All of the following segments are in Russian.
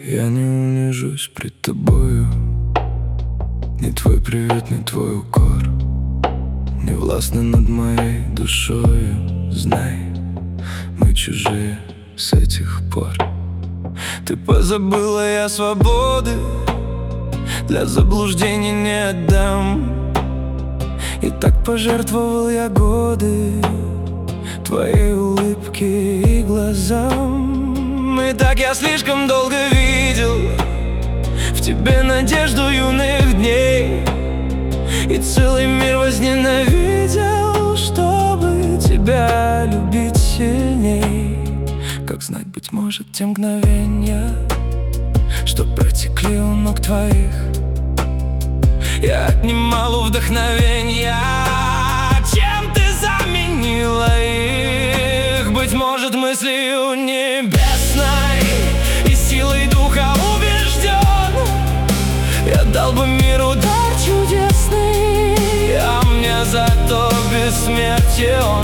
Я не унижусь пред тобою. Ни твой привет, ни твой укор не властны над моей душою. Знай, мы чужие с этих пор. Ты позабыла, я свободы для заблуждений не отдам. И так пожертвовал я годы твоей улыбки и глазам. И так я слишком долго видел в тебе надежду юных дней, и целый мир возненавидел, чтобы тебя любить сильней. Как знать, быть может, те мгновенья, что протекли у ног твоих, я отнимал у вдохновения. Чем ты заменила их? Быть может, мыслью небесной и силой духа убежден, я дал бы миру дар чудесный, а мне зато бессмертие он.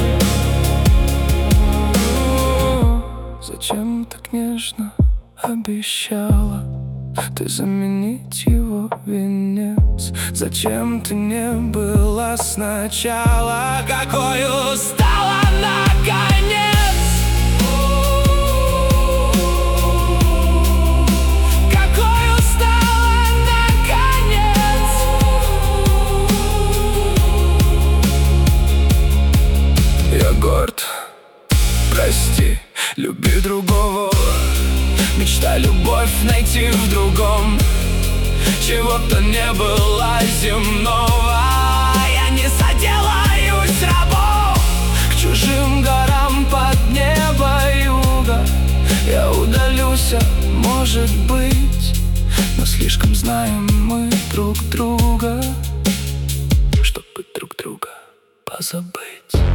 Зачем так нежно обещала ты заменить его венец? Зачем ты не была сначала, какой стала наконец? Какой стала наконец? Я горд, прости, люби другого. Мечта любовь найти в другом, чего-то не было земного. Я не соделаюсь рабом к чужим горам под небо юга. Я удалюсь, может быть, но слишком знаем мы друг друга, чтобы друг друга позабыть.